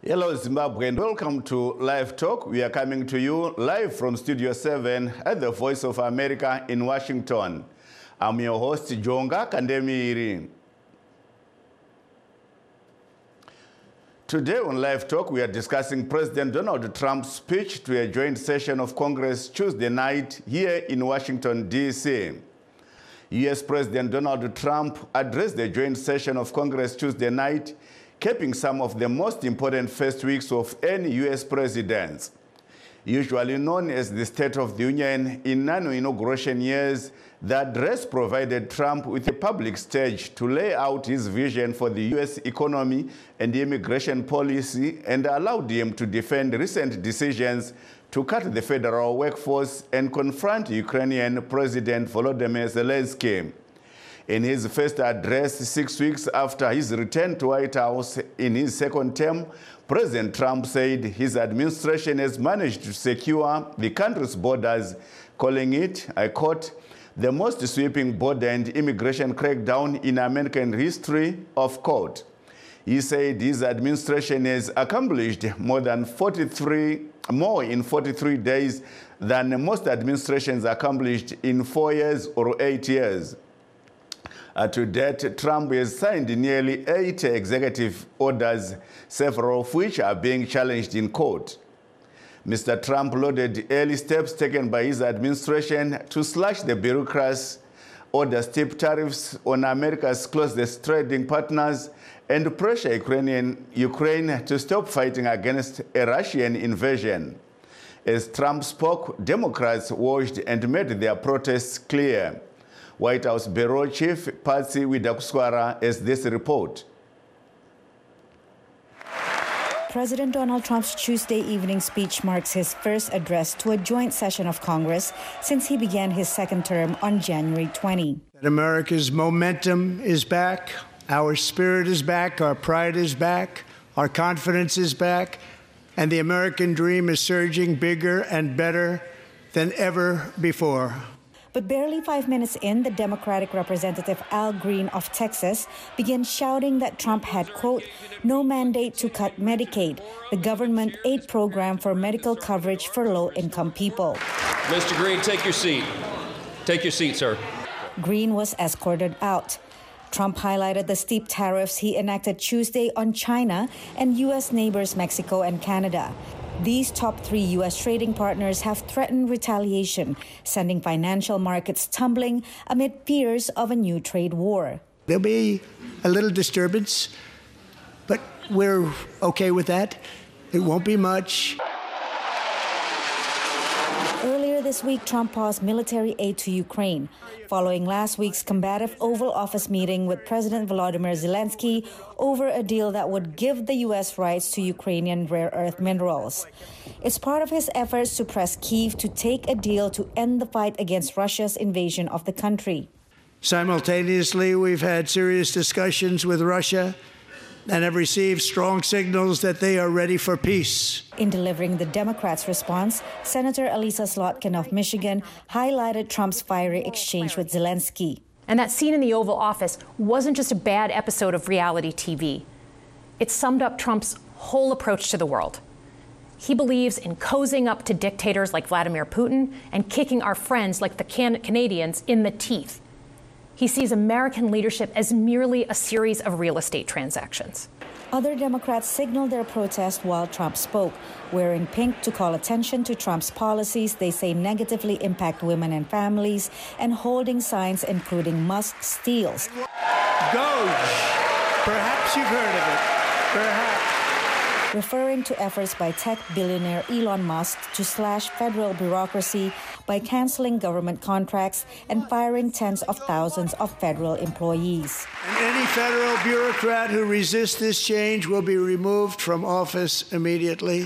Hello Zimbabwe and welcome to Live Talk. We are coming to you live from Studio 7 at the Voice of America in Washington. I'm your host, Jonga Kandemiri. Today on Live Talk, we are discussing President Donald Trump's speech to a joint session of Congress Tuesday night here in Washington, D.C. U.S. President Donald Trump addressed the joint session of Congress Tuesday night, capping some of the most important first weeks of any U.S. president. Usually known as the State of the Union in non-inauguration years, the address provided Trump with a public stage to lay out his vision for the U.S. economy and immigration policy and allowed him to defend recent decisions to cut the federal workforce and confront Ukrainian President Volodymyr Zelensky. In his first address 6 weeks after his return to White House in his second term, President Trump said his administration has managed to secure the country's borders, calling it, I quote, the most sweeping border and immigration crackdown in American history, of quote. He said his administration has accomplished more in 43 days than most administrations accomplished in 4 years or 8 years. To date, Trump has signed nearly 80 executive orders, several of which are being challenged in court. Mr. Trump lauded early steps taken by his administration to slash the bureaucrats, order steep tariffs on America's closest trading partners, and pressure Ukraine to stop fighting against a Russian invasion. As Trump spoke, Democrats watched and made their protests clear. White House Bureau Chief Patsy Widakuswara has this report. President Donald Trump's Tuesday evening speech marks his first address to a joint session of Congress since he began his second term on January 20. America's momentum is back, our spirit is back, our pride is back, our confidence is back, and the American dream is surging bigger and better than ever before. But barely 5 minutes in, the Democratic Representative Al Green of Texas began shouting that Trump had, quote, no mandate to cut Medicaid, the government aid program for medical coverage for low-income people. Mr. Green, take your seat. Take your seat, sir. Green was escorted out. Trump highlighted the steep tariffs he enacted Tuesday on China and U.S. neighbors Mexico and Canada. These top 3 U.S. trading partners have threatened retaliation, sending financial markets tumbling amid fears of a new trade war. There'll be a little disturbance, but we're okay with that. It won't be much. Earlier this week, Trump paused military aid to Ukraine, following last week's combative Oval Office meeting with President Volodymyr Zelensky over a deal that would give the U.S. rights to Ukrainian rare earth minerals. It's part of his efforts to press Kyiv to take a deal to end the fight against Russia's invasion of the country. Simultaneously, we've had serious discussions with Russia and have received strong signals that they are ready for peace. In delivering the Democrats' response, Senator Elisa Slotkin of Michigan highlighted Trump's fiery exchange with Zelensky. And that scene in the Oval Office wasn't just a bad episode of reality TV. It summed up Trump's whole approach to the world. He believes in cozying up to dictators like Vladimir Putin and kicking our friends like the Canadians in the teeth. He sees American leadership as merely a series of real estate transactions. Other Democrats signaled their protest while Trump spoke, wearing pink to call attention to Trump's policies they say negatively impact women and families, and holding signs including Musk steals. Doge. Perhaps you've heard of it. Perhaps. Referring to efforts by tech billionaire Elon Musk to slash federal bureaucracy by canceling government contracts and firing tens of thousands of federal employees. And any federal bureaucrat who resists this change will be removed from office immediately.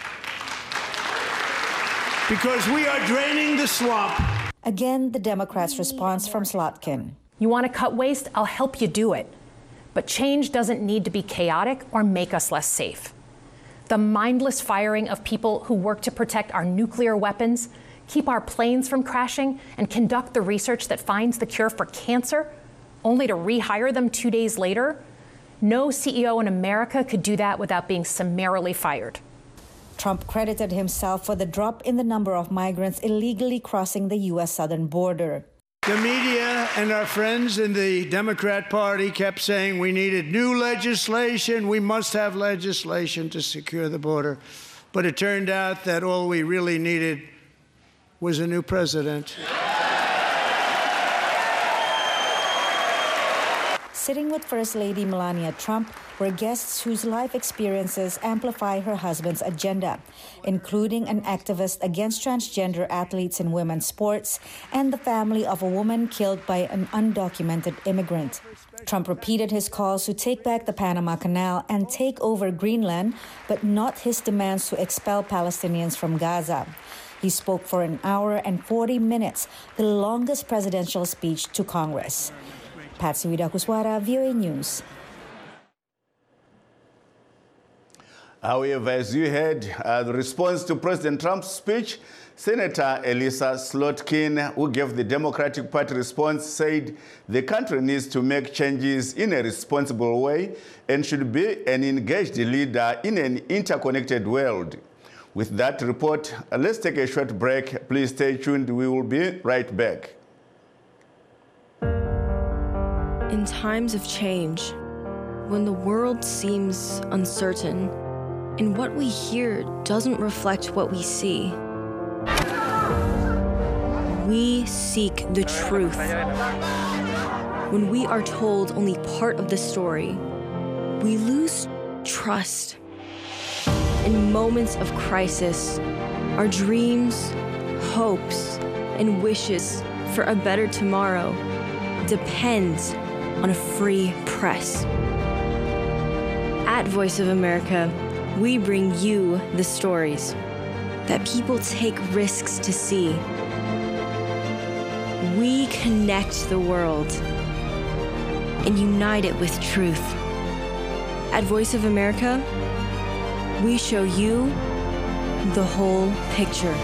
Because we are draining the swamp. Again, the Democrats' response from Slotkin. You want to cut waste? I'll help you do it. But change doesn't need to be chaotic or make us less safe. The mindless firing of people who work to protect our nuclear weapons, keep our planes from crashing, and conduct the research that finds the cure for cancer, only to rehire them 2 days later, No CEO in America could do that without being summarily fired. Trump credited himself for the drop in the number of migrants illegally crossing the U.S. southern border. The media and our friends in the Democrat Party kept saying we needed new legislation, we must have legislation to secure the border. But it turned out that all we really needed was a new president. Sitting with First Lady Melania Trump were guests whose life experiences amplify her husband's agenda, including an activist against transgender athletes in women's sports and the family of a woman killed by an undocumented immigrant. Trump repeated his calls to take back the Panama Canal and take over Greenland, but not his demands to expel Palestinians from Gaza. He spoke for an hour and 40 minutes, the longest presidential speech to Congress. Patsy Widakuswara, VOA News. However, as you heard, the response to President Trump's speech, Senator Elissa Slotkin, who gave the Democratic Party response, said the country needs to make changes in a responsible way and should be an engaged leader in an interconnected world. With that report, let's take a short break. Please stay tuned. We will be right back. In times of change, when the world seems uncertain and what we hear doesn't reflect what we see, we seek the truth. When we are told only part of the story, we lose trust. In moments of crisis, our dreams, hopes, and wishes for a better tomorrow depends on a free press. At Voice of America, we bring you the stories that people take risks to see. We connect the world and unite it with truth. At Voice of America, we show you the whole picture.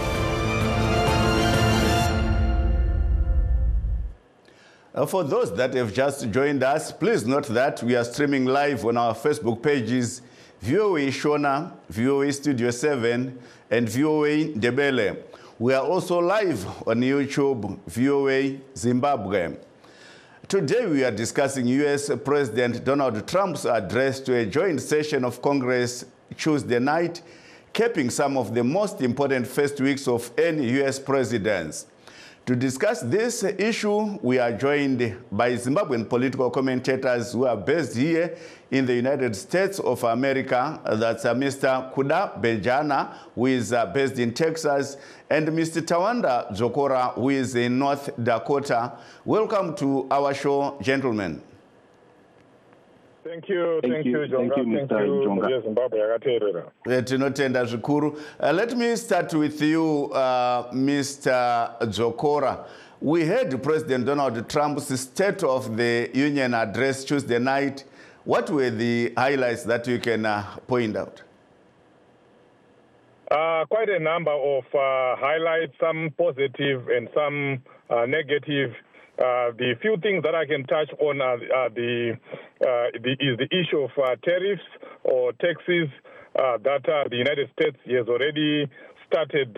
For those that have just joined us, please note that we are streaming live on our Facebook pages, VOA Shona, VOA Studio 7, and VOA Ndebele. We are also live on YouTube, VOA Zimbabwe. Today we are discussing U.S. President Donald Trump's address to a joint session of Congress Tuesday night, capping some of the most important first weeks of any U.S. presidents. To discuss this issue, we are joined by Zimbabwean political commentators who are based here in the United States of America. That's Mr. Kuda Bejana, who is based in Texas, and Mr. Tawanda Dzokora, who is in North Dakota. Welcome to our show, gentlemen. Thank you, Jonga. Thank you, Mr. Zimbabwe. Tinotenda zvikuru. Let me start with you, Mr. Dzokora. We heard President Donald Trump's State of the Union address Tuesday night. What were the highlights that you can point out? Quite a number of highlights, some positive and some negative. The few things that I can touch on are the issue of tariffs or taxes that the United States has already started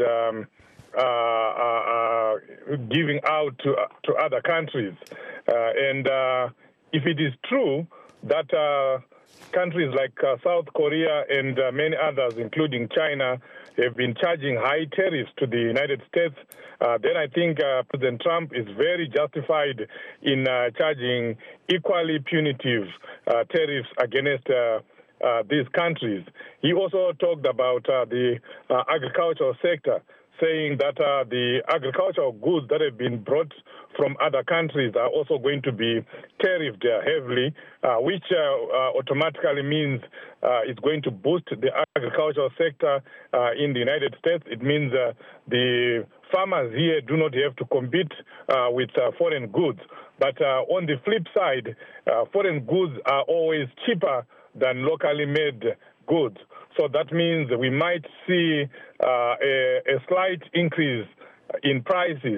giving out to other countries. And if it is true that countries like South Korea and many others, including China, have been charging high tariffs to the United States, then I think President Trump is very justified in charging equally punitive tariffs against these countries. He also talked about the agricultural sector, saying that the agricultural goods that have been brought from other countries are also going to be tariffed heavily, which automatically means it's going to boost the agricultural sector in the United States. It means the farmers here do not have to compete with foreign goods. But on the flip side, foreign goods are always cheaper than locally made goods. So that means we might see a slight increase in prices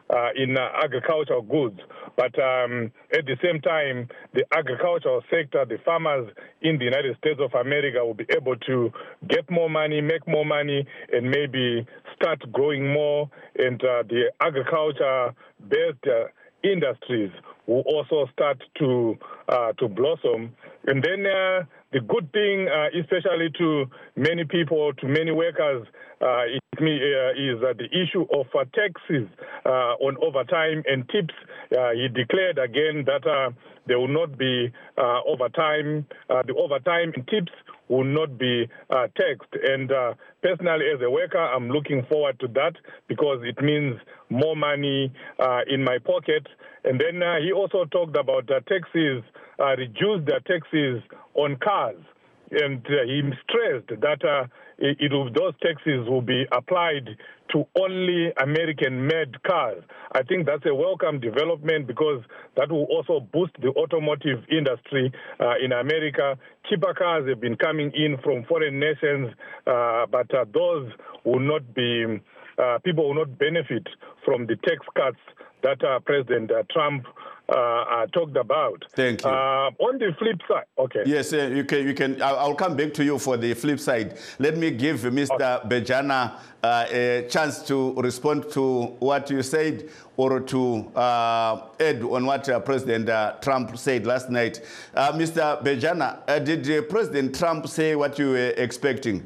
in agricultural goods. But at the same time, the agricultural sector, the farmers in the United States of America will be able to get more money, make more money, and maybe start growing more. And the agriculture-based industries will also start to blossom. And then the good thing, especially to many people, to many workers, is the issue of taxes on overtime and tips. He declared again that there will not be overtime. The overtime and tips will not be taxed. And personally, as a worker, I'm looking forward to that because it means more money in my pocket. And then he also talked about taxes, reduce the taxes on cars. And he stressed that those taxes will be applied to only American-made cars. I think that's a welcome development because that will also boost the automotive industry in America. Cheaper cars have been coming in from foreign nations, but those will not be, people will not benefit from the tax cuts that President Trump talked about. Thank you. On the flip side, okay. Yes, you can. I'll come back to you for the flip side. Let me give Mr. Bejana a chance to respond to what you said or to add on what President Trump said last night. Mr. Bejana, did President Trump say what you were expecting?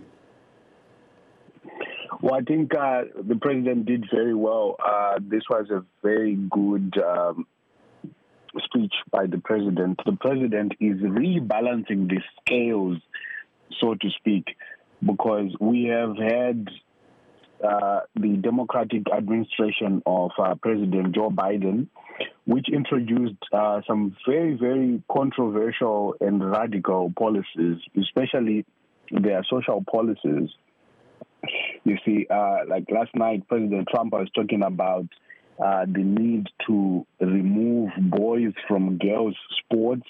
Well, I think the president did very well. This was a very good speech by the president. The president is rebalancing the scales, so to speak, because we have had the Democratic administration of President Joe Biden, which introduced some very, very controversial and radical policies, especially their social policies. You see, like last night, President Trump was talking about the need to remove boys from girls' sports.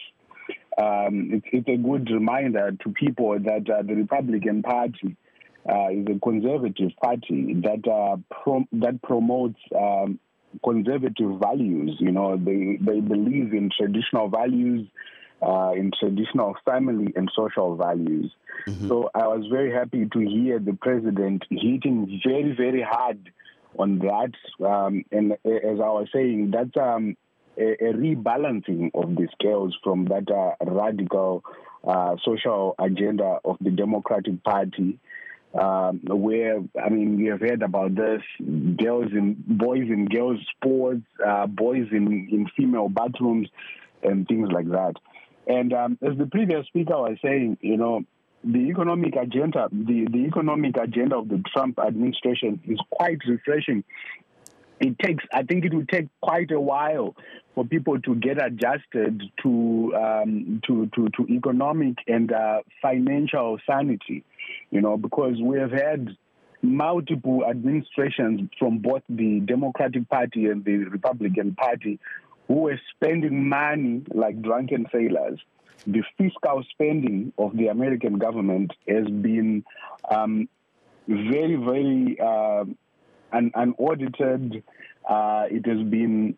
It's a good reminder to people that the Republican Party is a conservative party that promotes conservative values. You know, they believe in traditional values, in traditional family and social values. Mm-hmm. So I was very happy to hear the president hitting very, very hard on that. And as I was saying, that's a rebalancing of the scales from that radical social agenda of the Democratic Party, where, I mean, we have heard about this, boys in girls' sports, boys in female bathrooms, and things like that. And as the previous speaker was saying, you know, the economic agenda, the economic agenda of the Trump administration is quite refreshing. I think it will take quite a while for people to get adjusted to economic and financial sanity, you know, because we have had multiple administrations from both the Democratic Party and the Republican Party who were spending money like drunken sailors. The fiscal spending of the American government has been very, very unaudited. It has been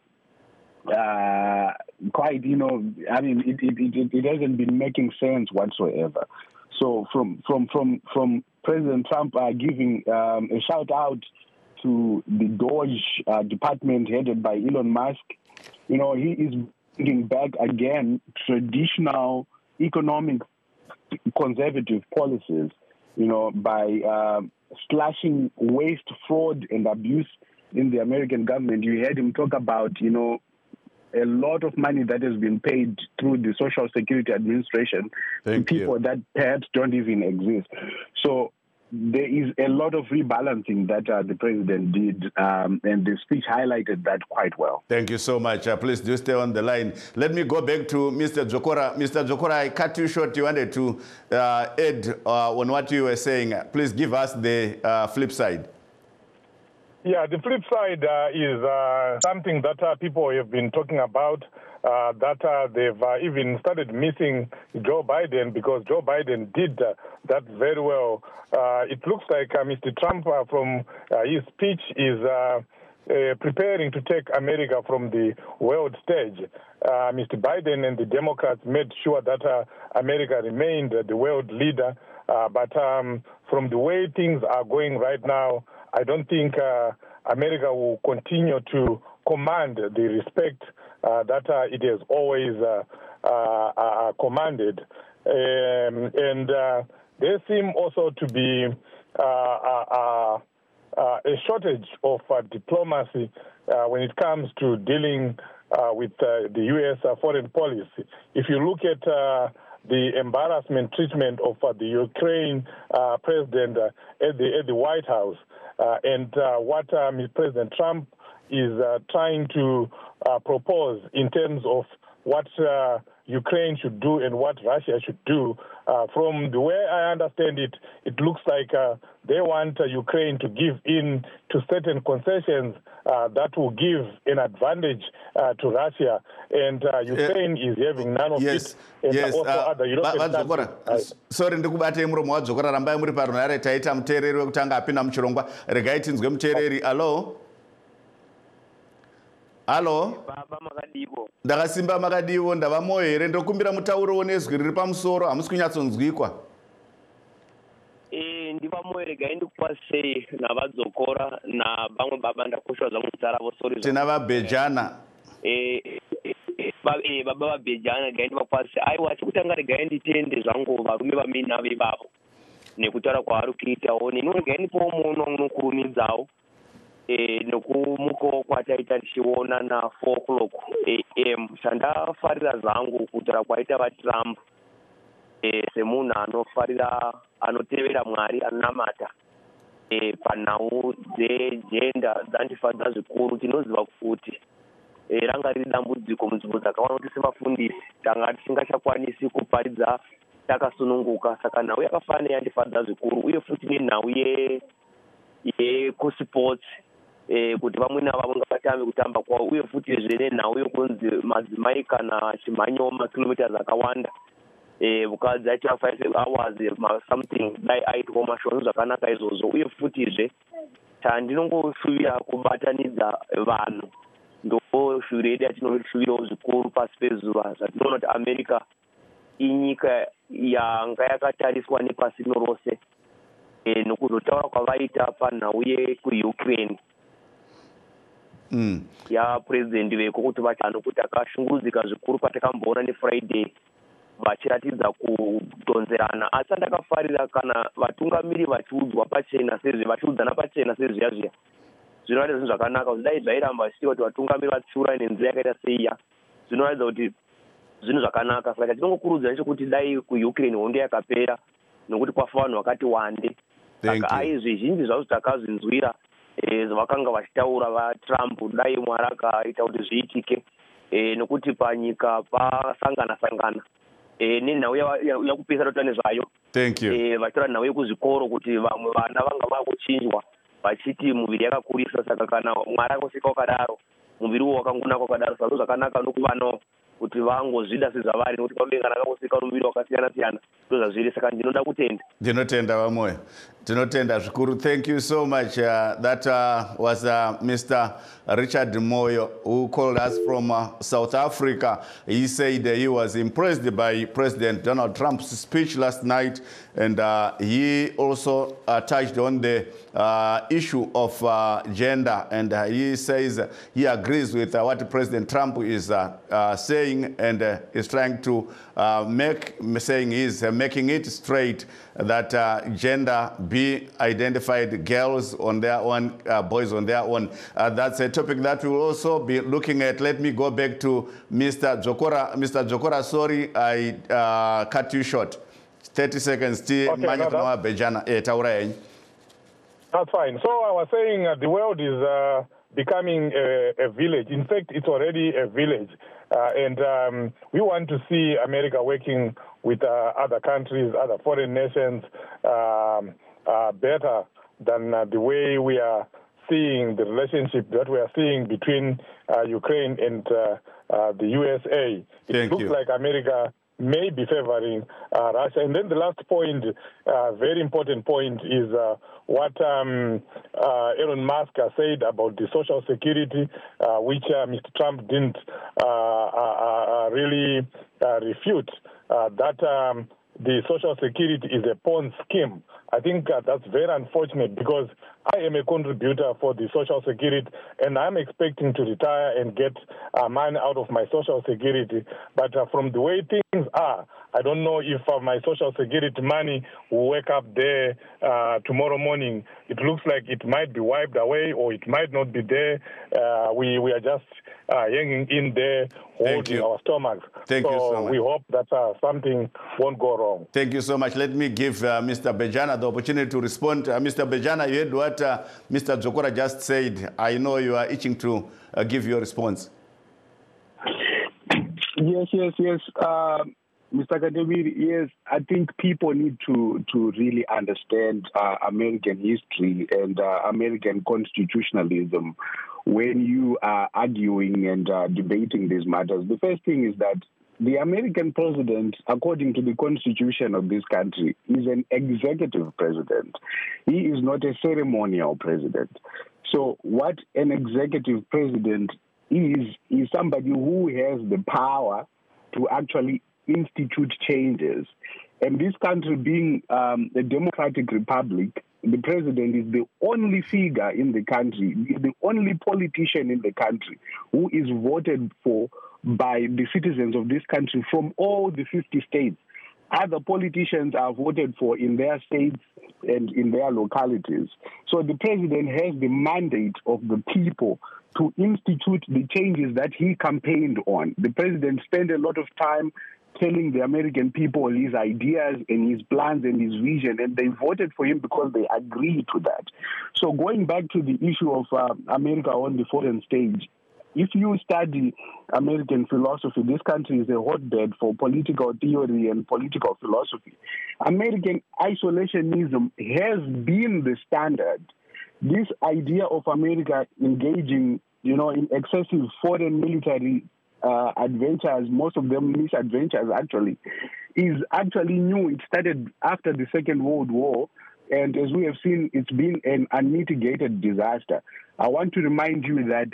quite, you know, I mean, it hasn't been making sense whatsoever. So from President Trump giving a shout out to the DOGE department headed by Elon Musk, you know, he is bringing back again traditional economic conservative policies, you know, by slashing waste, fraud, and abuse in the American government. You heard him talk about, you know, a lot of money that has been paid through the Social Security Administration to people that perhaps don't even exist. So there is a lot of rebalancing that the president did, and the speech highlighted that quite well. Thank you so much. Please do stay on the line. Let me go back to Mr. Jokora. Mr. Jokora, I cut you short. You wanted to add on what you were saying. Please give us the flip side. Yeah, the flip side is something that people have been talking about, that they've even started missing Joe Biden because Joe Biden did that very well. It looks like Mr. Trump, from his speech, is preparing to take America from the world stage. Mr. Biden and the Democrats made sure that America remained the world leader. But from the way things are going right now, I don't think America will continue to command the respect that it has always commanded. And there seem also to be a shortage of diplomacy when it comes to dealing with the U.S. Foreign policy. If you look at the embarrassment treatment of the Ukraine president at the White House and what President Trump is trying to propose in terms of what Ukraine should do and what Russia should do. From the way I understand it, it looks like they want Ukraine to give in to certain concessions that will give an advantage to Russia. And Ukraine is having none of it. And also other European countries. Sorry, ndikubatei muromo wadzokora rambai muri parunhare taita muteereri wekutanga apinda muchirongwa. Regai tinzwe muteereri. Alo? Alo? Baba makadivo. Ndakasimba makadivo, ndava moyo here, ndokumbira mutauro nezwi riri pamusoro, hamusi kunyatsonzwikwa. Ndiva moyo regai ndikupasei navadzokora navamwe baba ndakushwa zvangu mutara vosori. Tina vabhejana. Baba vabhejana regai ndivapasei. Aiwa chekutanga regai nditende zvangu varume vamini navo ivavo nekutaura kwavari kuitawo. Neni regai ndipowo muono unokurumidzawo. Nokumuko kwataita tichiona na 4 o'clock am chandafarira zangu kutaura kwaita vaTrump semunhu anofarira anotevera Mwari anonamata panhau dzejenda dzandifadza zvikuru. Tinoziva kuti ranga riri dambudziko munzvimbo dzakawanda kuti sevafundisi tanga tisingachakwanisi kuparidza takasununguka. Saka nhau yakafanira yandifadza zvikuru, uye futi nenhau yekusports kuti vamwe navavo ngavatambe kutamba kwavo, uye futi nenhau yokunzi madzimai kana chimhanyawo makilometers akawanda mukadzi aita 5 hours something dai aitwa mashoni zvakanaka izvozvo. Uye futizve tandinongoshuvira kubatanidza vanhu ndoshuviro yedu yatinoshuvirawo zvikuru pasi pezuva. Zvatinoona kuti America inyika yanga yakatariswa nepasi rino rose nokuzotaura kwavaita panhau yekuUkraine yapurezidendi veko kuti vachano kuti akashungurudzika zvikuru patakamboona neFriday vachiratidza kudonzerana. Asi andakafarira kana vatungamiri vachiudzwa pachena sezve vachiudzana pachena sezviya zviya zvinoratidza zvinhu zvakanaka. Kuti dai zvairamba vachiita kuti vatungamiri vatsiura nenzira yakaita seiya zvinoratidza kuti zvinhu zvakanaka. Saka tinongokurudzira nechekuti dai kuUkraine hondo yakapera nokuti kwafa vanhu vakati wande. Saka zvizhinji zvazvo takazvinzwira zvavakanga vachitaura vaTrump dai Mwari akaita kuti zviitike nokuti panyika pasangana nenhau yakupesa tota nezvayo. Vachitora nhau yekuzvikoro kuti vamwe vana vanga vakuchinjwa vachiti muviri yakakurisa. Saka kana Mwari akosika wakadaro muviri wakangunaka wakadaro saka zvakanaka nokuvanawo kuti vangozvida sezvavari nokuti pamudengana akangosika muviri wakasiyana siyana ndozvazviri. Saka ndinoda kutenda. Ndinotenda vamoyo. Tinotenda zvikuru. Thank you so much. That was Mr. Richard Moyo, who called us from South Africa. He said he was impressed by President Donald Trump's speech last night, and he also touched on the issue of gender, and he says he agrees with what President Trump is saying, and is trying to saying he's making it straight that gender be identified, girls on their own, boys on their own. That's a topic that we will also be looking at. Let me go back to Mr. Jokora. Mr. Jokora, sorry, I cut you short. 30 seconds. Okay, that's fine. So I was saying the world is becoming a village. In fact, it's already a village. And we want to see America working with other countries, other foreign nations, better than the way we are seeing the relationship that we are seeing between Ukraine and the USA. It looks like America may be favoring Russia. And then the last point, very important point, is what Elon Musk said about the Social Security, which Mr. Trump didn't really refute, that the Social Security is a pawn scheme. I think that's very unfortunate because I am a contributor for the Social Security and I'm expecting to retire and get money out of my Social Security. But from the way things are, I don't know if my Social Security money will wake up there tomorrow morning. It looks like it might be wiped away or it might not be there. We are just hanging in there, holding our stomachs. Thank you so much. We hope that something won't go wrong. Thank you so much. Let me give Mr. Bejana the opportunity to respond. Mr. Bejana, you heard what Mr. Dzokora just said. I know you are itching to give your response. Yes. Mr. Kadebiri, yes, I think people need to really understand American history and American constitutionalism when you are arguing and debating these matters. The first thing is that the American president, according to the constitution of this country, is an executive president. He is not a ceremonial president. So what an executive president is somebody who has the power to actually institute changes. And this country being a democratic republic, the president is the only figure in the country, the only politician in the country who is voted for by the citizens of this country from all the 50 states. Other politicians are voted for in their states and in their localities. So the president has the mandate of the people to institute the changes that he campaigned on. The president spent a lot of time telling the American people his ideas and his plans and his vision, and they voted for him because they agreed to that. So going back to the issue of America on the foreign stage, if you study American philosophy, this country is a hotbed for political theory and political philosophy. American isolationism has been the standard. This idea of America engaging, in excessive foreign military adventures, most of them misadventures actually, is actually new. It started after the Second World War, and as we have seen, it's been an unmitigated disaster. I want to remind you that,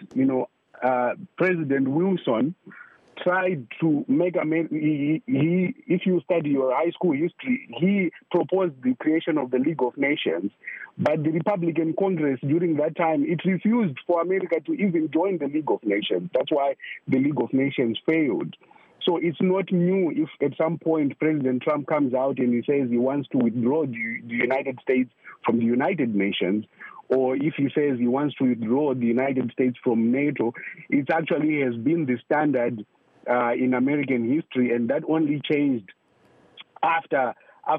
President Wilson tried to make America, if you study your high school history, he proposed the creation of the League of Nations, but the Republican Congress during that time, it refused for America to even join the League of Nations. That's why the League of Nations failed. So it's not new if at some point President Trump comes out and he says he wants to withdraw the United States from the United Nations, or if he says he wants to withdraw the United States from NATO. It actually has been the standard in American history, and that only changed after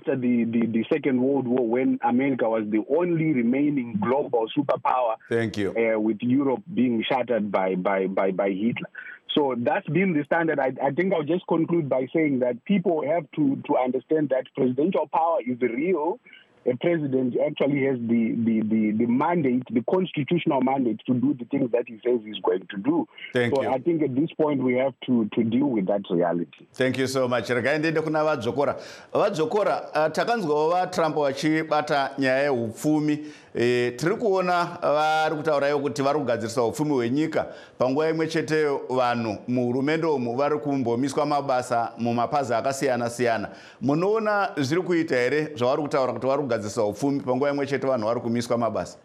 the Second World War, when America was the only remaining global superpower. Thank you. With Europe being shattered by Hitler. So that's been the standard. I think I'll just conclude by saying that people have to understand that presidential power is real. A president actually has the mandate, the constitutional mandate, to do the things that he says he's going to do. Thank you. I think at this point we have to deal with that reality. Thank you so much. Rakaendende kuna vadzokora. Vadzokora, takanzwa Trump vachibata nyaya yeupfumi. Tiri kuona vari kutaurayo kuti vari kugadzirisa upfumi hwenyika. Panguva imwe cheteyo vanhu muhurumende umu vari kumbomiswa mabasa mumapazi akasiyana-siyana. Munoona zviri kuita here zvavari kutaura kuti vari kugadzirisa upfumi panguva imwe chete vanhu vari kumiswa mabasa?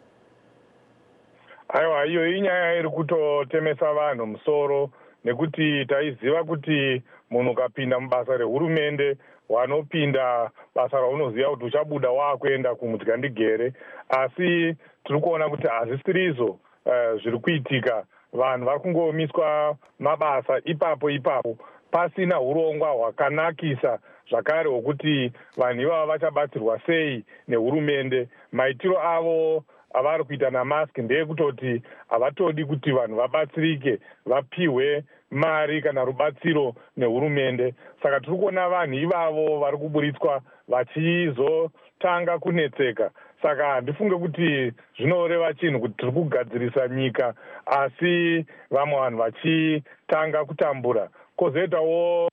Aiwa, iyo inyaya iri kutotemesa vanhu musoro, nekuti taiziva kuti munhu ukapinda mubasa rehurumende wanopinda basa raunoziva kuti uchabuda wakuenda kumudzigandigere, asi tiri kuona kuti hazisirizvo zviri kuitika. Vanhu vari kungomiswa mabasa ipapo pasina urongwa hwakanakisa zvakare hwokuti vanhu ivava vachabatsirwa sei nehurumende. Maitiro avo avari kuita naMusk ndeyekutoti havatodi kuti vanhu vabatsirike, vapiwe mari kana rubatsiro nehurumende. Saka tiri kuona vanhu ivavo vari kuburitswa vachizotanga kunetseka. Saka handifunge kuti zvinoreva chinhu kuti tiri kugadzirisa nyika, asi vamwe vanhu vachitanga kutambura. Kwozoitawo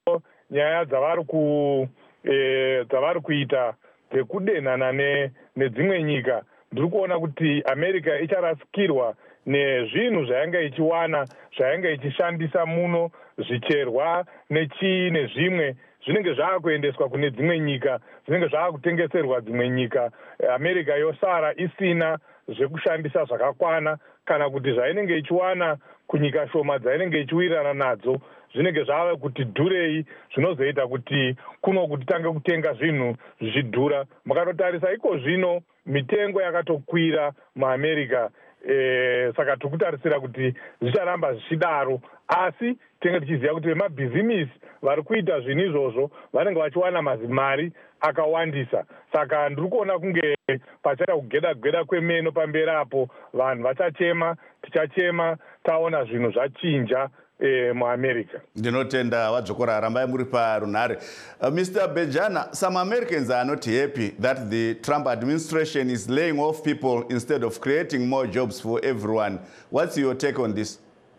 nyaya dzavari kuita dzekudenhana nedzimwe nyika, ndiri kuona kuti America icharasikirwa nezvinhu zvainga ichiwana, zvainga ichishandisa muno, zvicherwa nechii nezvimwe zvinenge zvaakuendeswa kune dzimwe nyika, zvinenge zvaakutengeserwa dzimwe nyika. America yosara isina zvekushandisa zvakakwana, kana kuti zvainenge ichiwana kunyika shoma dzainenge ichiwirirana nadzo zvinenge zvava kuti dhurei, zvinozoita kuti kuno kuti tange kutenga zvinhu zvichidhura. Makatotarisa iko zvino mitengo yakatokwira muAmerica, saka tikutarisira kuti zvicharamba zvichidaro, asi tenge tichiziva kuti vemabhizimisi vari kuita zvinhu izvozvo vanenge vachiwana mari akawandisa. Saka ndiri kuona kunge pachaita kugeda kwemeno pamberi apo, vanhu vachachema, tichachema taona zvinhu zvachinja muAmerica. Ndinotenda Wadzokora, rambai muri parunhare. Mr. Bejana, some Americans are not happy that the Trump administration is laying off people instead of creating more jobs for everyone. What's your take on this?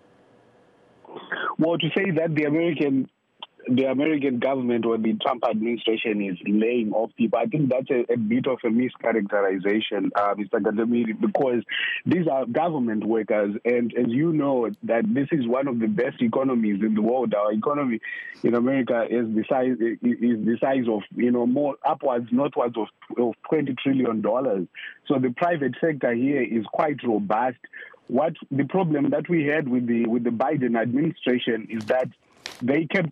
Well, to say that the American government or the Trump administration is laying off people, I think that's a bit of a mischaracterization, Mr. Gadamiri, because these are government workers, and as you know, that this is one of the best economies in the world. Our economy in America is the size of, more upwards, northwards of $20 trillion. So the private sector here is quite robust. What the problem that we had with the Biden administration is that they kept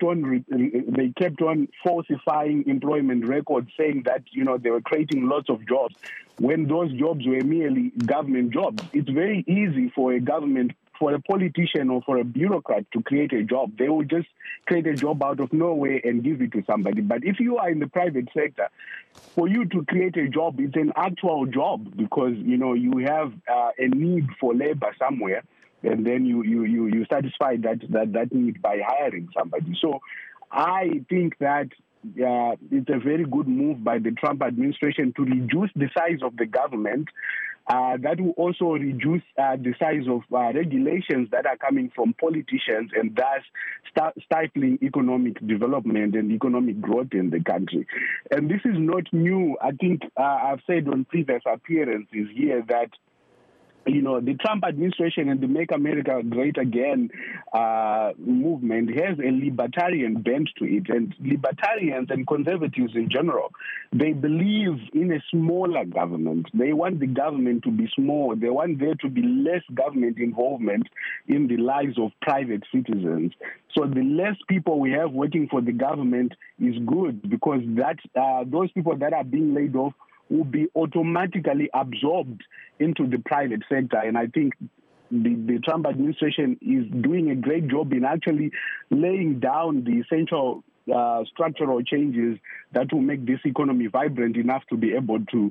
on falsifying employment records, saying that they were creating lots of jobs when those jobs were merely government jobs. It's very easy for a politician or for a bureaucrat to create a job. They will just create a job out of nowhere and give it to somebody. But if you are in the private sector, for you to create a job, it's an actual job, because you have a need for labor somewhere, and then you satisfy that need by hiring somebody. So I think that it's a very good move by the Trump administration to reduce the size of the government. That will also reduce the size of regulations that are coming from politicians, and thus stifling economic development and economic growth in the country. And this is not new. I think I've said on previous appearances here that the Trump administration and the Make America Great Again movement has a libertarian bent to it. And libertarians and conservatives in general, they believe in a smaller government. They want the government to be small. They want there to be less government involvement in the lives of private citizens. So the less people we have working for the government is good, because those people that are being laid off will be automatically absorbed into the private sector. And I think the Trump administration is doing a great job in actually laying down the essential structural changes that will make this economy vibrant enough to be able to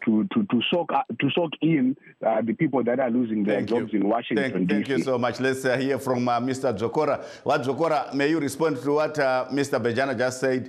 soak in the people that are losing their jobs in Washington, Thank you so much. Let's hear from Mr. Dzokora. Dzokora, may you respond to what Mr. Bejana just said?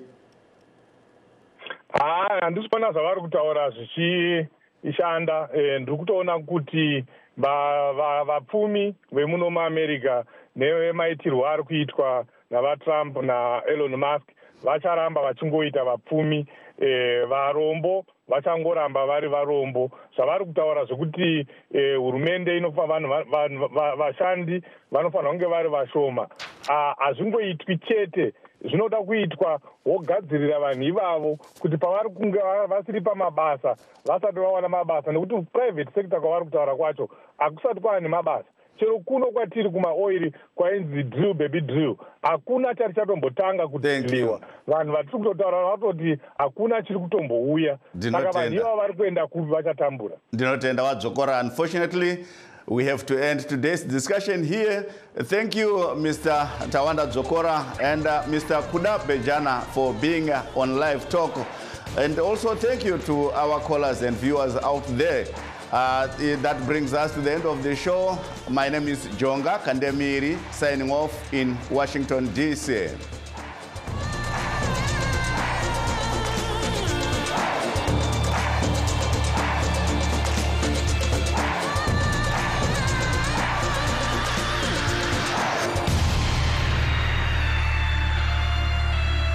Handisi kuona zvavari kutaura zvichishanda. Ndiri kutoona kuti vapfumi vemuno muAmerica nevemaitirwo ari kuitwa navaTrump naElon Musk vacharamba vachingoita vapfumi. Varombo vachangoramba vari varombo. Zvavari kutaura zvokuti hurumende vashandi vanofanira kunge vari vashoma, hazvingoitwi chete. Zvinoda kuitwa wogadzirira vanhu ivavo kuti pavari kunge vasiri pamabasa vasati vawana mabasa, nekuti private sector kwavari kutaura kwacho hakusati kwava nemabasa. Chero kuno kwatiri kumaoiri kwainzi drill baby drill, hakuna chari chatombotanga kudhiliwa. Vanhu vatiri kutotaura vatoti hakuna chiri kutombouya, saka vanhu ivavo vari kuenda kupi vachatambura. Ndinotenda Wadzokora. Unfortunately, we have to end today's discussion here. Thank you, Mr. Tawanda Dzokora and Mr. Kuda Bejana for being on Live Talk. And also thank you to our callers and viewers out there. That brings us to the end of the show. My name is Jonga Kandemiri, signing off in Washington, D.C.